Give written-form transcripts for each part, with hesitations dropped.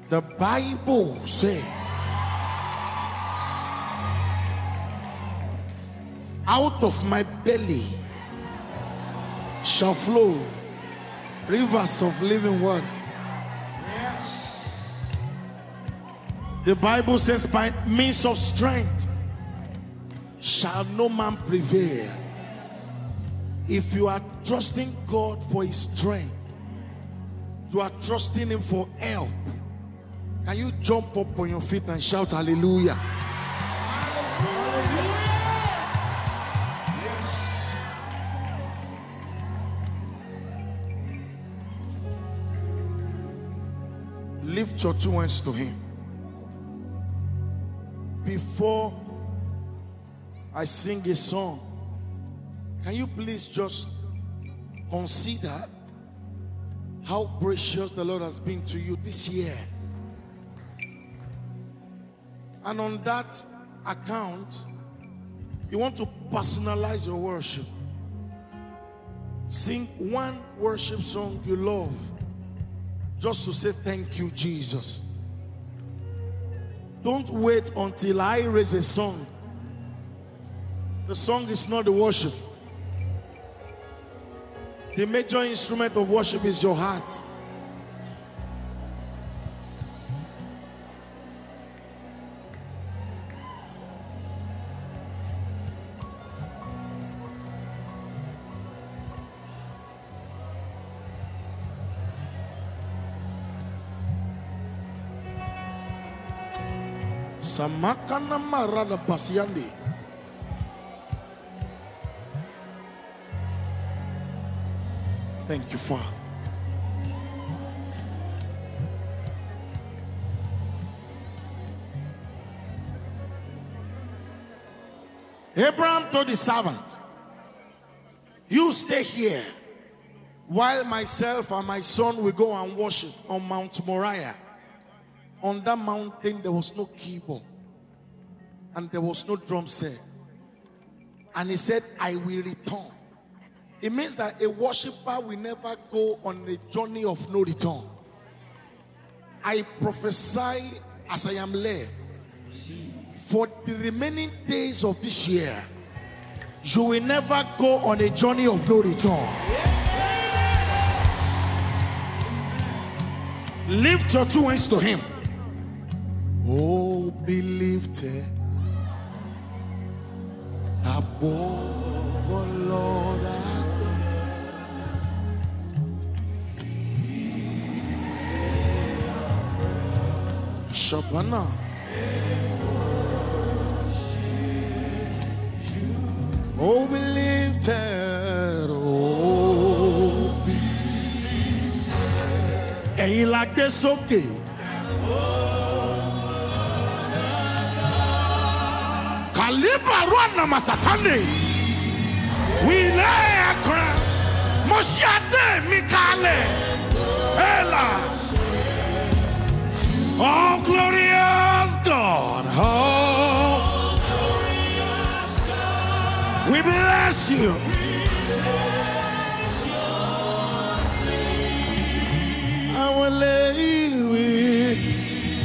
The Bible says, out of my belly shall flow rivers of living water. Yes. The Bible says, by means of strength shall no man prevail. If you are trusting God for his strength, you are trusting him for help. Can you jump up on your feet and shout hallelujah? Hallelujah. Yes. Lift your two hands to him. Before I sing a song, can you please just consider how precious the Lord has been to you this year? And on that account, you want to personalize your worship. Sing one worship song you love, just to say thank you, Jesus. Don't wait until I raise a song. The song is not the worship. The major instrument of worship is your heart. Samakana marada pasiandi. Thank you, Father. Abraham told the servant, you stay here while myself and my son will go and worship on Mount Moriah. On that mountain there was no keyboard and there was no drum set. And he said, I will return. It means that a worshiper will never go on a journey of no return. I prophesy as I am led, for the remaining days of this year, you will never go on a journey of no return. Lift your two hands to him. Oh, be lifted above, oh Lord, Shabana. Oh, be lifted, oh, be lifted. And you like this, okay? Kaliba Rwana Masatande. We lay a crown. Moshiade Mikale. Ella. Oh, glorious God. Oh, glorious God. We bless you. I will lay with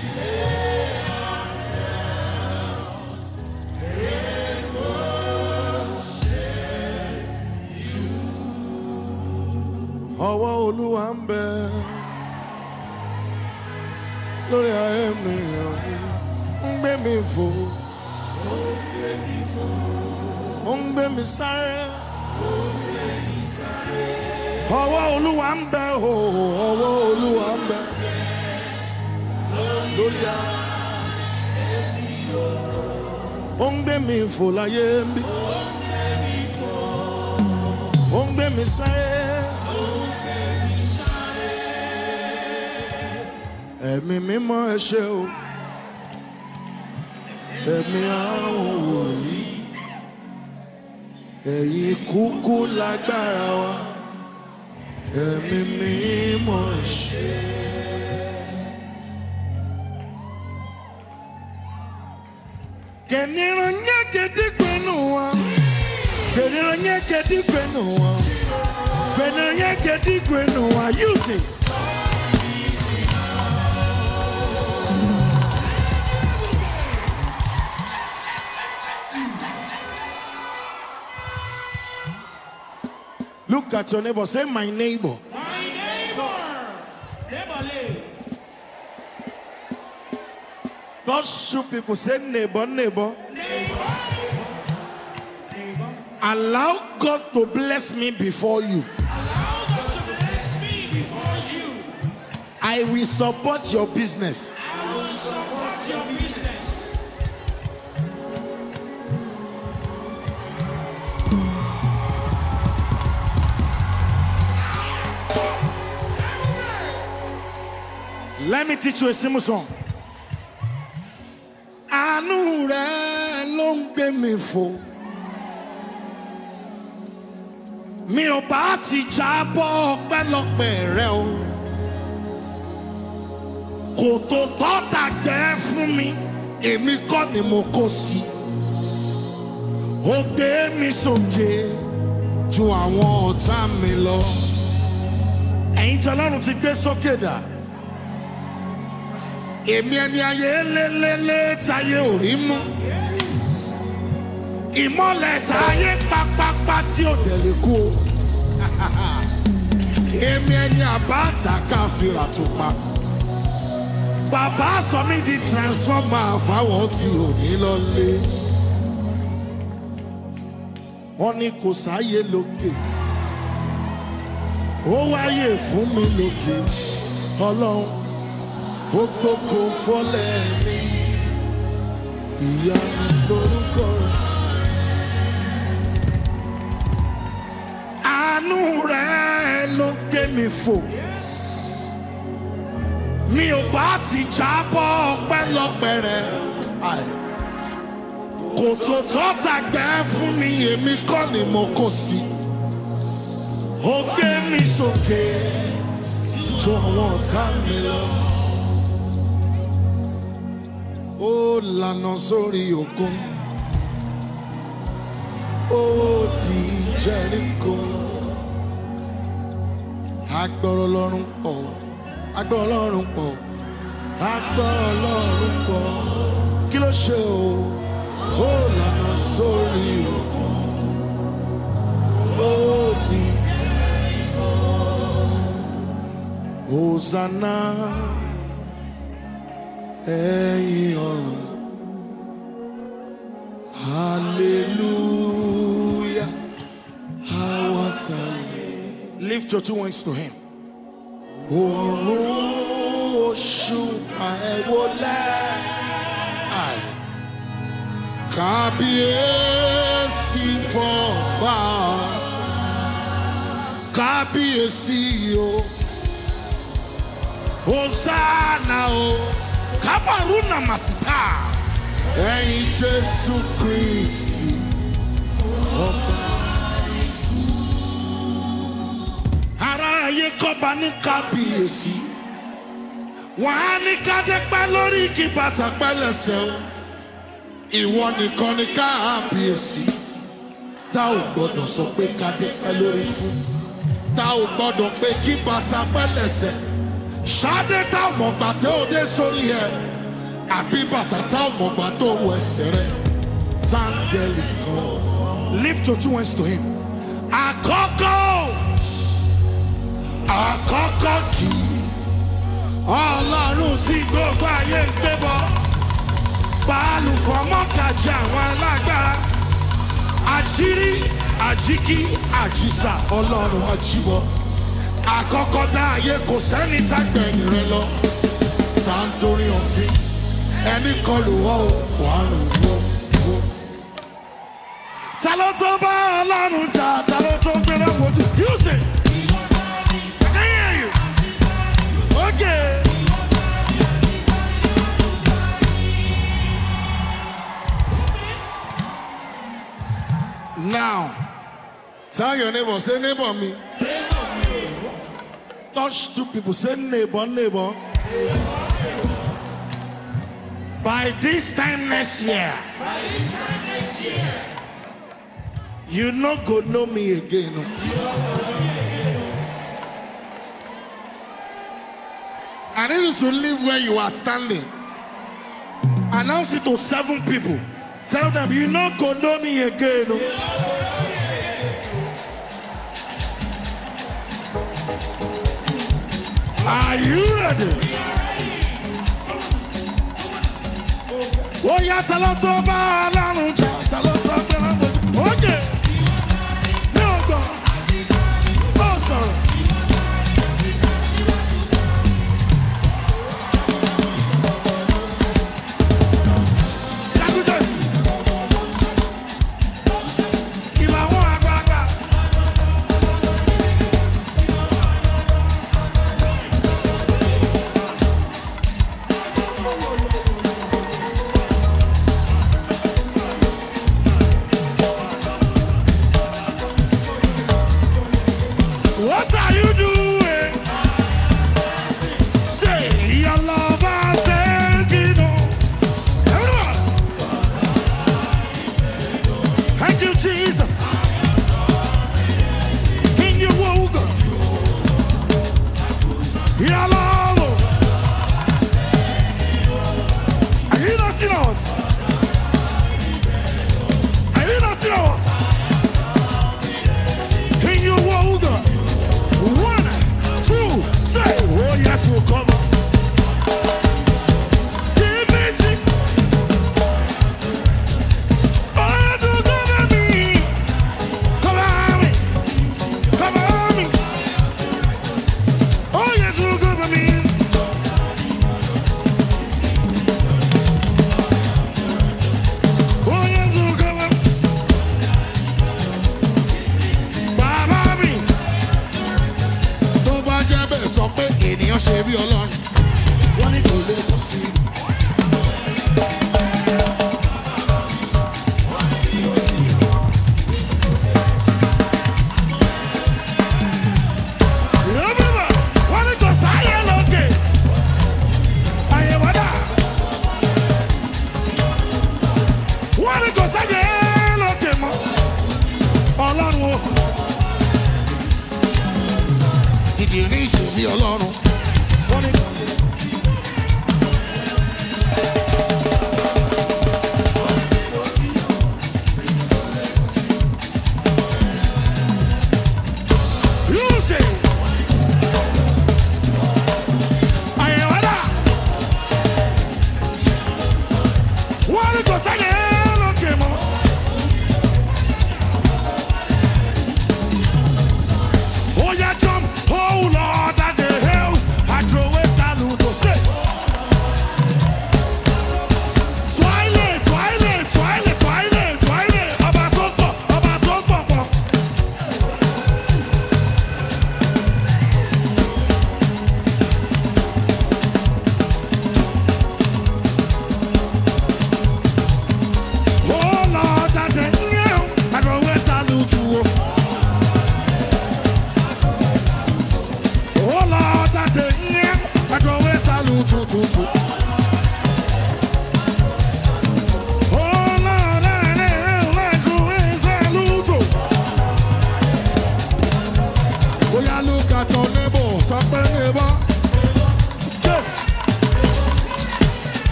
ọwọ́ Olúwa ń bẹ lórí ayé mi, ń gbé mi fò, ó ń gbé mi sáré, ọwọ́ Olúwa ń bẹ, ọwọ́ Olúwa ń bẹ lórí ayé mi, ó ń gbé mi fò láyé mi, ó ń gbé mi sáré. Ẹ̀mí mímọ́ ẹ ṣé o, ẹ̀mí àwọn wòlíì, ẹ̀yin kúkú lágbára wa, ẹ̀mí mímọ́ ẹ ṣé. Kẹ̀nìrán yẹ kẹ́dígbẹ́nu wa, kẹ̀nìrán yẹ kẹ́dígbẹ́nu wa, kẹ̀nìrán yẹ kẹ́dígbẹ́nu wa, use it. at your neighbor. Say, my neighbor. My neighbor. Neighborly. Those two people say, neighbor, neighbor. Neighbor. Allow God to bless me before you. Allow God to bless me before you. I will support your business. I will support your business. Let me teach you a simple song. Àánú rẹ̀ ló ń gbé mi fò. Mi ò bá ti jábọ́ ọpẹ́lọpẹ́ rẹ o. Kò tó tọ́ta gbẹ́ fún mi, èmi kọ́ ni mo kó sí. Ó gbé mi sókè ju àwọn ọ̀tá mi lọ. Ẹ̀yin tí Ọlọ́run ti gbé sókè dà. Èmi ẹni ayé lélẹ́lẹ́ táyé ò rí mú. Ìmọ́lẹ̀ táyé pápápá tí ò dẹ̀lé kú o. Èmi ẹni àbáta káfíra tó pa. Bàbá sọ mí di transformer fáwọn tí ò ní lọ́lé. Wọ́n ní kò sáyé lókè. Ó wáyé fún mi lókè. Ọlọ́run ó gbógo fọ́lẹ̀ mi. Ìyá lórúkọ rẹ̀. Àánú rẹ̀ ló gbé mi fò. Mi ò bá ti jábọ́ ọpẹ́lọpẹ́ rẹ̀. Kò tó tọ́ta gbẹ́ fún mi, èmi kọ́ ni mo kó sí. Ó gbé mi sókè ju àwọn ọ̀tá mi lọ. Ó lànà sórí òkun. Ó di Jẹ́ríkò. Agbọ́rọ̀ Ọlọ́run pọ̀. Agbọ́rọ̀ Ọlọ́run pọ̀. Agbọ́rọ̀ Ọlọ́run pọ̀. Kí ló ṣe o? Ó lànà sórí òkun. Ó di Jẹ́ríkò. Hosanna ẹ̀yin ọ̀run. Hallelujah. Lift your two hands to him. Òrùn òṣùpá ẹ wólẹ̀. Kábíyèsí fọ́ba. Kábíyèsí o. Hosanna o. Kabaruna masita. Ẹ̀yin Jésù Kristi. Ará ayé kọ́ba ní kábíyèsí. Wọ́n á ní kádé pẹ́ lórí kí bàtà pẹ́ lẹ́sẹ̀ o. Ìwọ nìkan ní kábíyèsí. Tá ò gbọ́dọ̀ sọ pé kádé pẹ́ lórí fún. Tá ò gbọ́dọ̀ pé kí bàtà pẹ́ lẹ́sẹ̀. Ṣadé tá ò mọ̀gbà tó o dé sórí ẹ̀. Àbí bàtà tá ò mọ̀gbà tó o ẹsẹ̀ rẹ̀. Táńgẹ̀lì kan. Lift your two hands to him. Àkọ́kọ́. Àkọ́kọ́ kì í. Ọlọ́run tí gbogbo ayé ń gbé bọ̀. Báàlù fọmọ́kàjẹ́ àwọn alágbára. Àjírí, àjíkí, àjísà, Ọlọ́run àjíbọ̀. Àkọ́kọ́ dá ayé kò sẹ́ni tá gbẹ̀yìn rẹ lọ. Tá ń torí òfin. Ẹni kọlù wọ́ o, wà á rùn wọ́. Ta ló tó bá Ọlọ́run jà? Ta ló tó gbéra wojú? You say. Okay. Now, tell your neighbor, say neighbor me. Touch two people, say neighbor, neighbor. By this time next year, you not go know me again. I need you to leave where you are standing. Announce it to 7 people. Tell them you not go know me again. Are you ready? Oh, yeah, tell us about Alanu. Tell us about okay. No, go. Oh, sorry. What are you doing? Say your love has taken on. Everyone. Thank you, Jesus. King you woke up. Your love. Are you not seeing out? Are you not seeing out? King you woke up. 1, 2, say, oh yes, we'll come. Keep busy. Oh, yes, will cover me. Cover me. Cover me. Oh, yes, will cover me. Oh, yes, will cover me. Baba me. Tó bá jẹ́ bẹ́ẹ̀ sọ pé ènìyàn ṣe bí Ọlọ́run. Wọ́n ní kò lè kọ́ sí i. Yóò wọ́n ní kò sáyé lókè. Àyẹ̀wò dà. Wọ́n ní kò sáyé lókè mọ́. Ọlọ́run o. Ìdí ní ìṣe bí Ọlọ́run. Wọ́n ní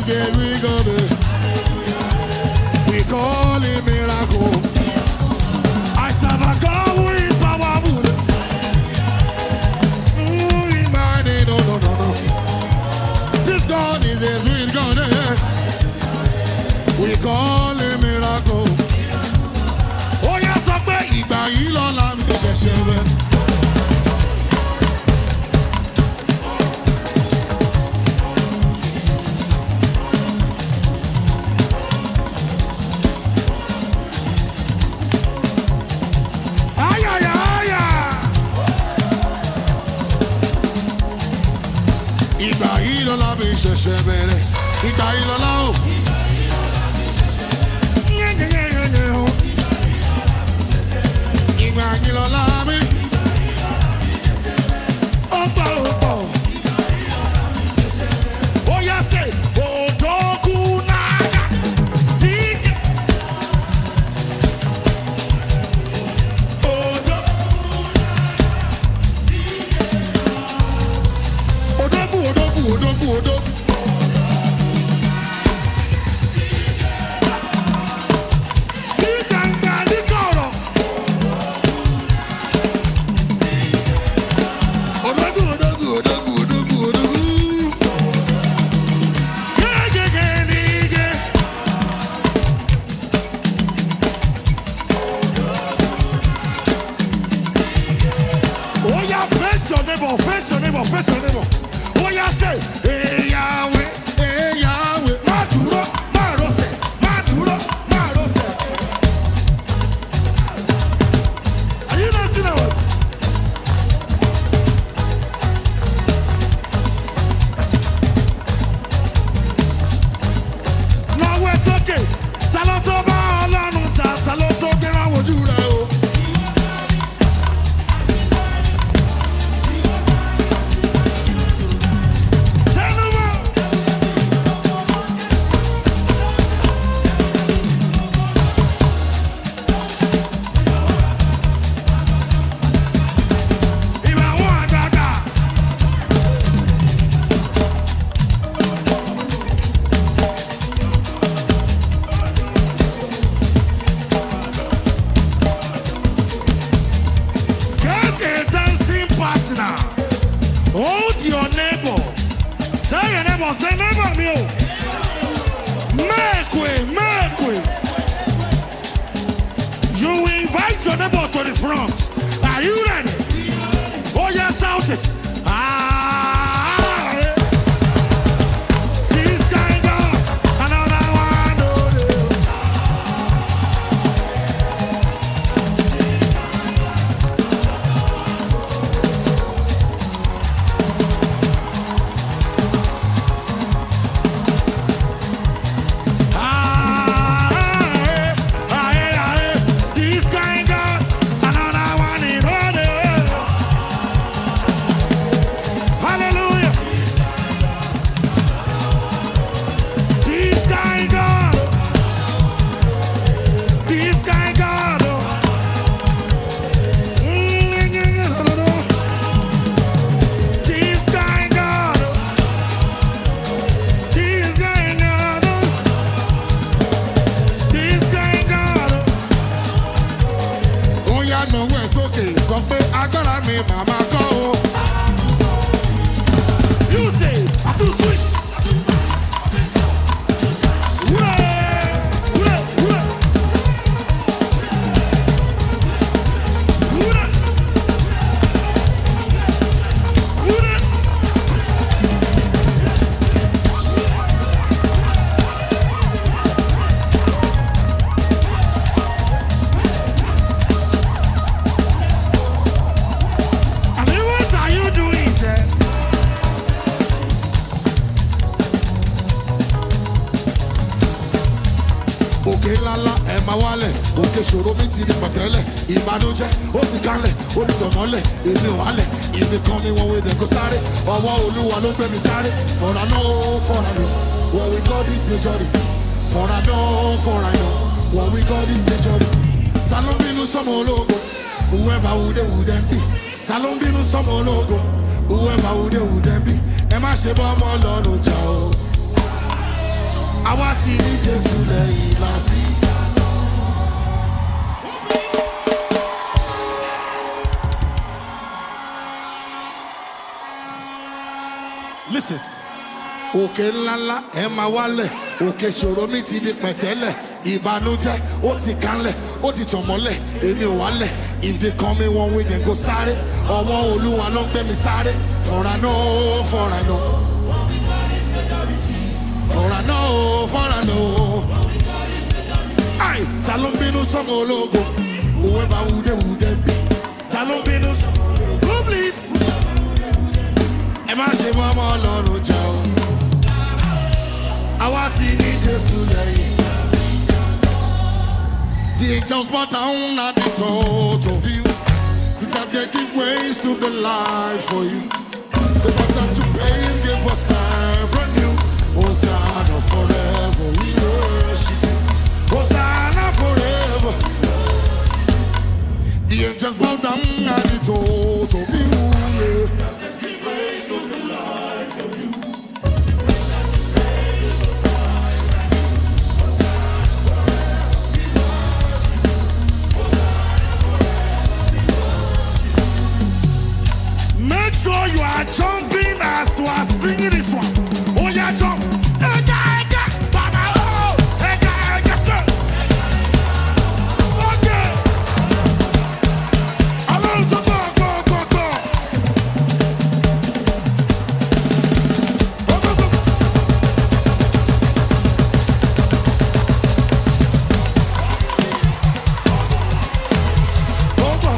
is a real God. We call him miracle. I serve a God who is powerful. No. This God is a real God. We call him miracle. Oh yes, I bet you buy you all of me. What we call this majority. For I know, what we call this majority. Salombinu Somologo, whoever wouldn't be. Salombinu Somologo, whoever wouldn't be. Emma Sheba Molo Chao. òkè ńláńlá ẹ máa wálẹ̀ òkè ṣòro mi ti di pẹ̀tẹ́lẹ̀ ìbànújẹ́ ó ti kanlẹ̀ ó ti tàn mọ́lẹ̀ èmi ò wálẹ̀ if they call me one way then go sáré ọwọ́ Olúwa ló ń gbé mi sáré for I know for I know for I know for I know ai ta ló ń bínú sọ́mọ ológo whoever who them be ta ló ń bínú sọ́mọ ológo oh please ẹ má ṣe mọ́ ọmọ Ọlọ́run jà o àwa ti ní Jésù lẹ́yìn. The angels bow down at the thought of you. It's that they give ways to the light for you. The master to pay and give us time brand new. Hosanna forever, we worship you. Hosanna forever. The angels bow down at the thought of you. Let's give ways to the light for you. You are jumping as we are singing this one. Oh yeah, jump. Ega, ega, baba, oh. Ega, ega, sir. Okay. Alonso, go, go, go, go. Go, go, go. Go, go.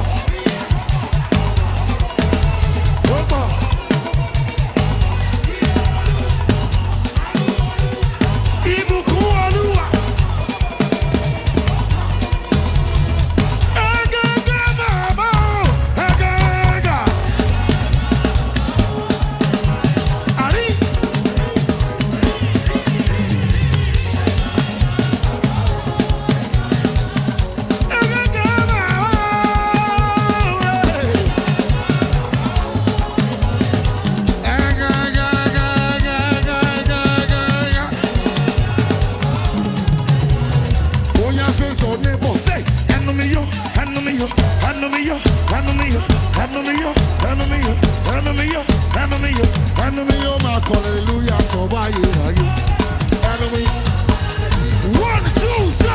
Hallelujah, so why you enemy? 1, 2, 3.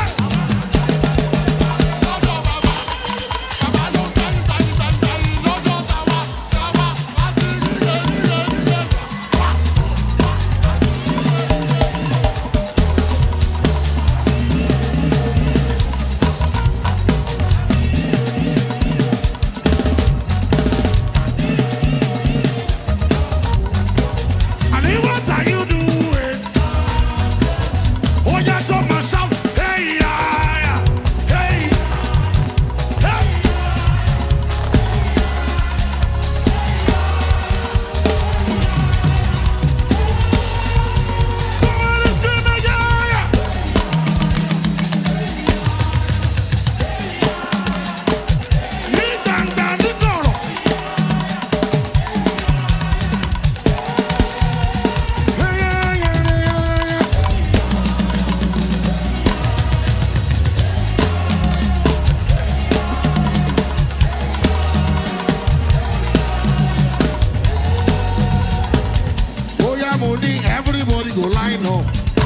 Everybody go line up.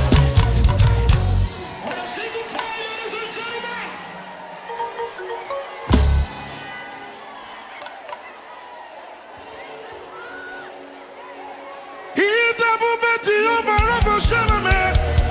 On a single time, ladies and gentlemen. He double bet you over ever shall man.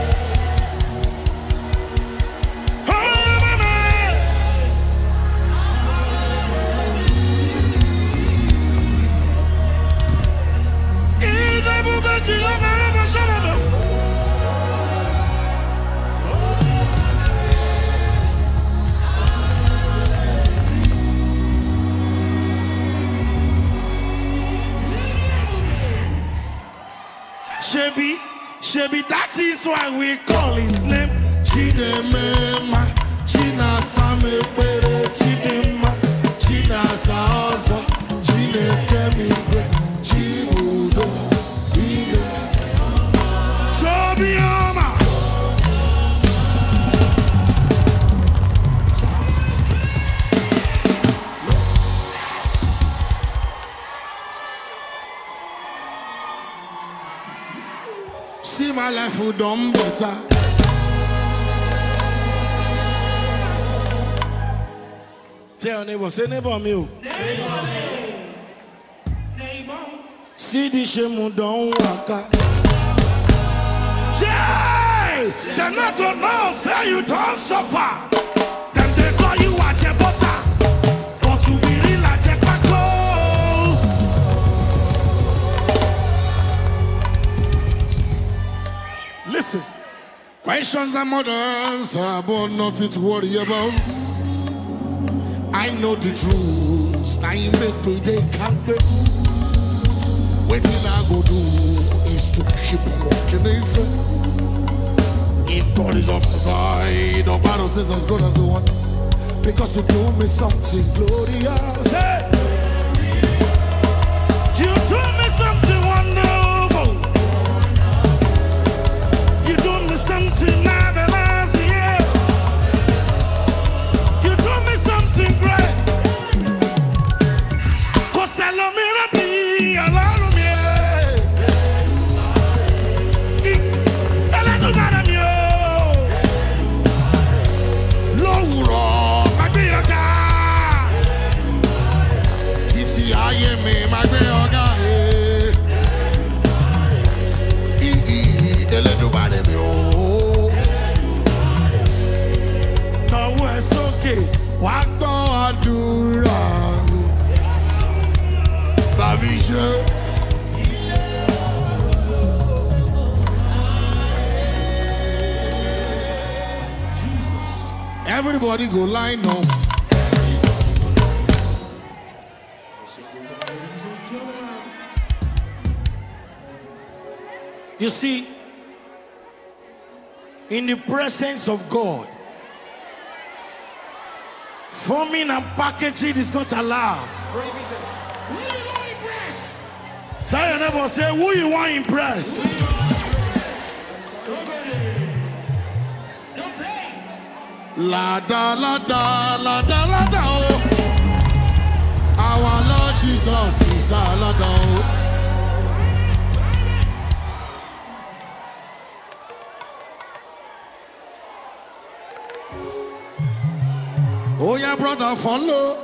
Shebi, that is why we call his name. Chidemema, China Same Pere, Chidema, China Saosa, Chine Kemibre, Chibudo, Chobioma. See my life who done better. Tell your neighbor, say neighbor me. See the shame who don't walk. Yeah, they're not gonna know, say you don't suffer. Then they call you at your butter. But you be real at your paco. Listen, questions and models are about nothing to worry about. I know the truth, now you make me they can't wait. Waiting I go do is to keep walking in faith. If God is on my side, the battle is as good as the one. Because you do me something glorious. Hey! You do me something wonderful. You do me something marvelous, yeah. You do me something great. Cause I love me, I love me. Everybody go line up. You see, in the presence of God, forming and packaging is not allowed. Who you want to impress? Tell your neighbor, say, who you want to impress? Don't play. La da la da la da la da. Oh. Our Lord Jesus is a la da. Oh yeah, brother, follow.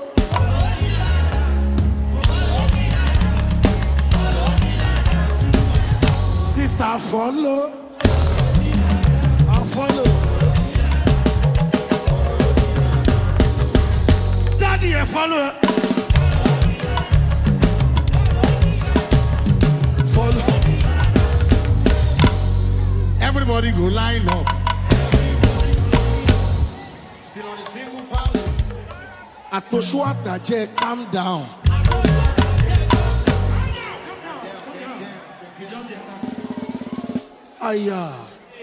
Sister, follow. I follow. Daddy, I follow. Follow. Everybody go line up. Still on the single file. Atoshua Taje, calm down. Aya.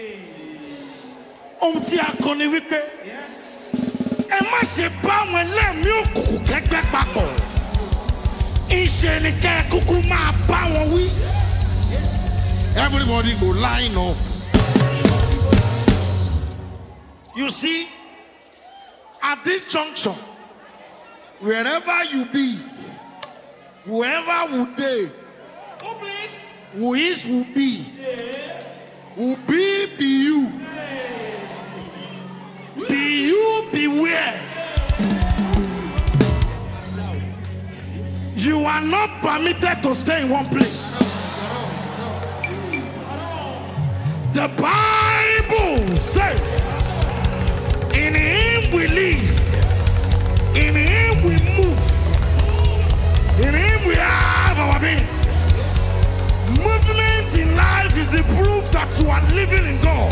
Ti akọni wípé. Ẹ má ṣe bá wọn lẹ́mí òkùnkùn kẹ́gbẹ́ papọ̀. Ìṣe ni kẹ́ kúkú máa bá wọn wí. Everybody go line up. You see, at this junction, wherever you be, whoever would they, Oh, please. who is will be, will be you. Be you beware. You are not permitted to stay in one place. The Bible says, in him we live, in him we move, in him we have our being. Movement in life is the proof that you are living in God.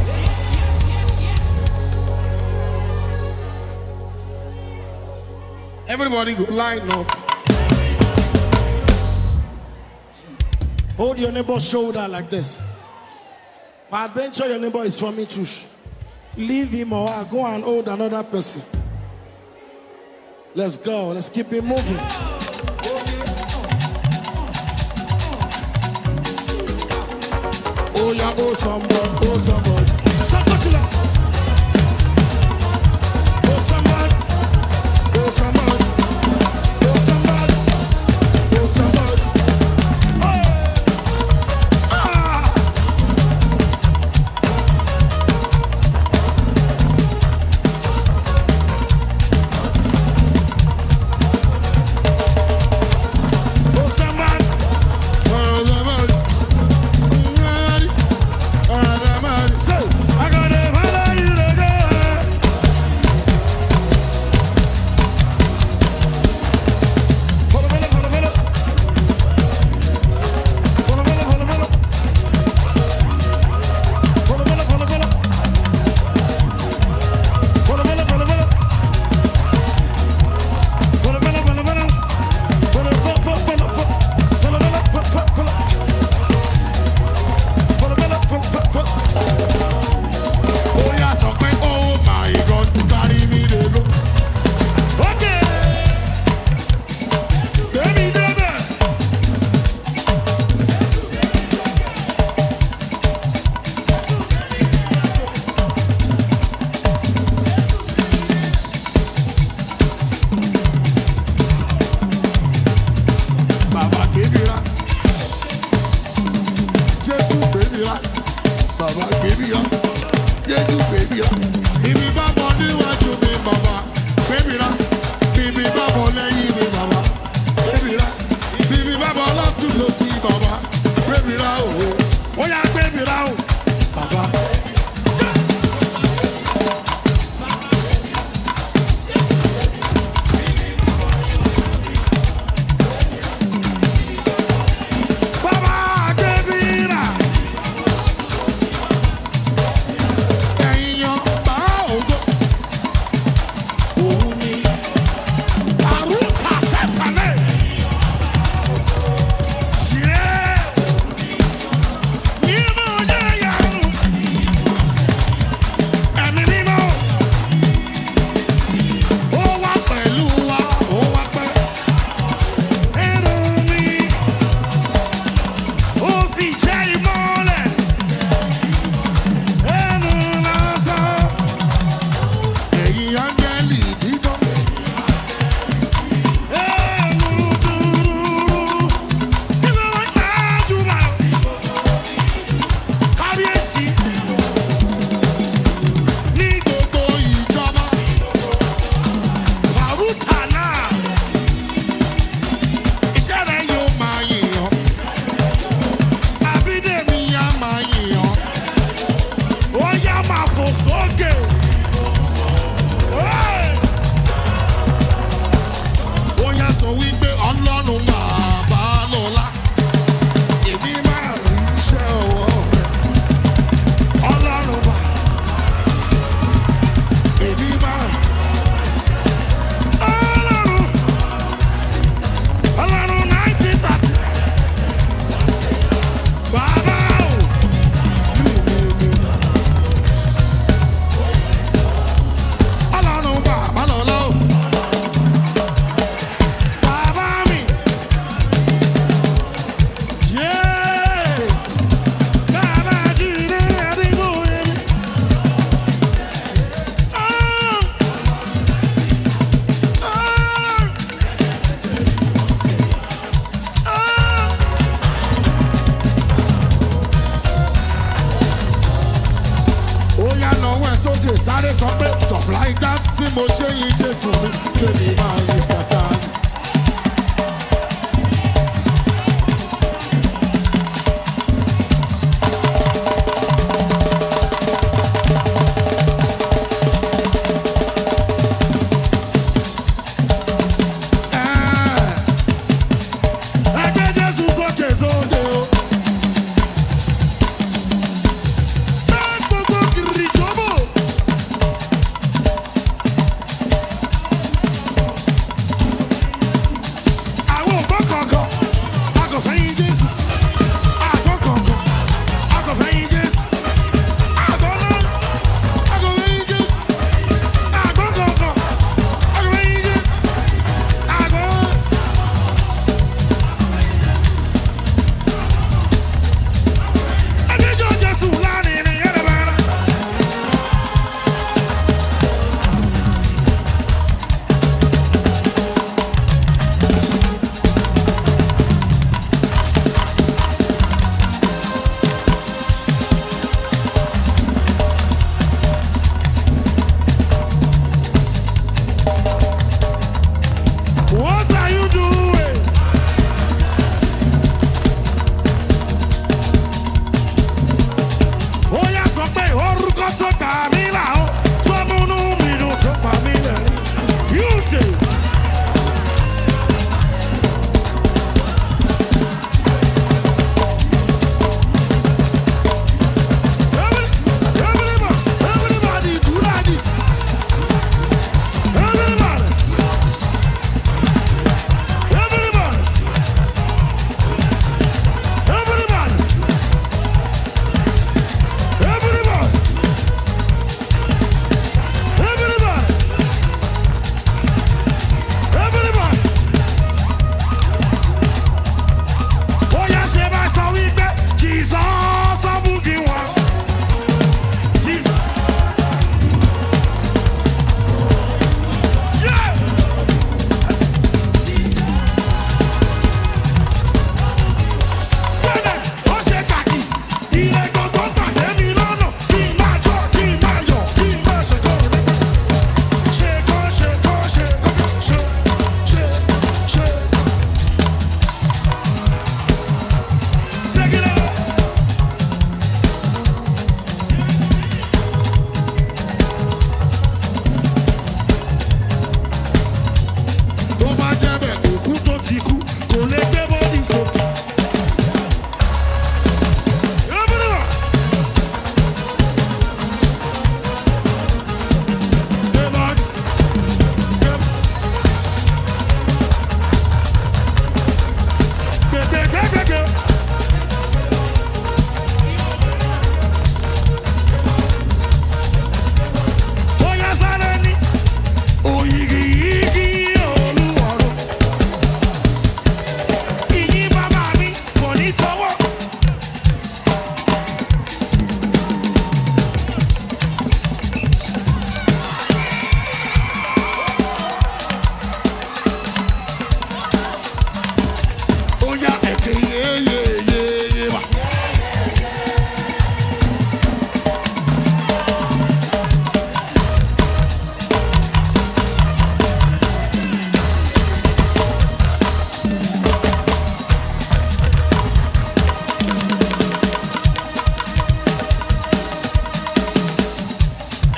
Everybody go line up. Hold your neighbor's shoulder like this. Peradventure your neighbor is from me too. Leave him or I'll go and hold another person. Let's go. Let's keep it moving. Oh yeah, oh somebody, oh somebody. Somebody. Oh somebody, oh somebody, oh somebody, oh somebody. Oh. Ah. Baba, baby, Jésù baby, ibi bá bọ̀ níwájú mi bàbá, baby ra, ibi bá bọ̀ lẹ́yìn mi bàbá, baby ra, ibi bá bọ̀ lọ́tún lọ́sí bàbá, baby ra o, ó yá baby ra o, bàbá. Sáré sọ pé just like that tí mo ṣe yin Jésù mi kéde máa yin Sátánì. Ẹgbẹ́ Jésù sókè sóde o.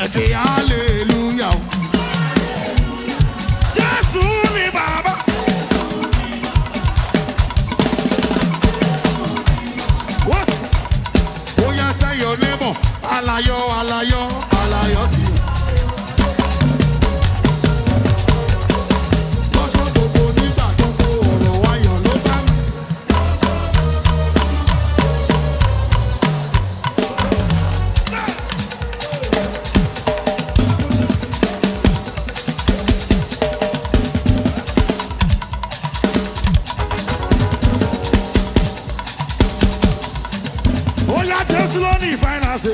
Eke hallelujah. Jesu ni Baba. What? Oh yeah, tell your neighbor. Alayo, alayo, alayo si. Lọ́jọ́ gbogbo nígbà gbogbo ọ̀rọ̀ ayọ̀ ló bá mi. Ó yá Jésù ló ní finance.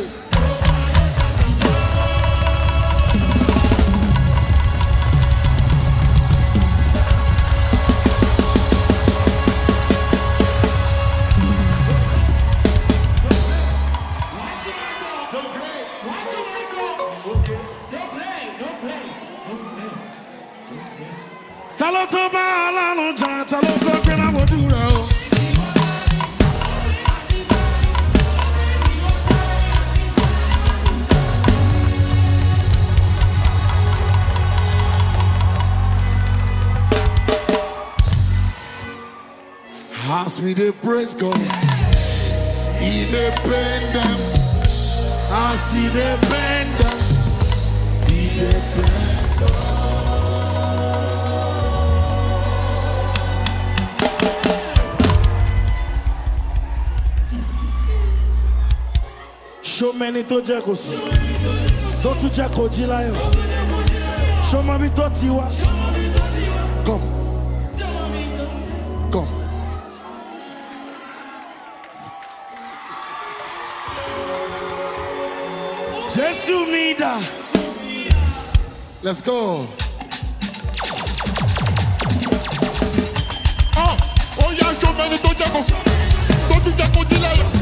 Ta ló tó bá Ọlọ́run jà, ta ló tó gbé náà wojú rẹ̀ o. As we dey praise God, He dey bend them. As He dey bend them, He dey bend us. Show many to Jekos, so to Jeko Jilayo. Show me to Tiwa. Come, come. Jesu mida. Let's go. Oh yeah, show many to Jeko, so to Jeko Jilayo.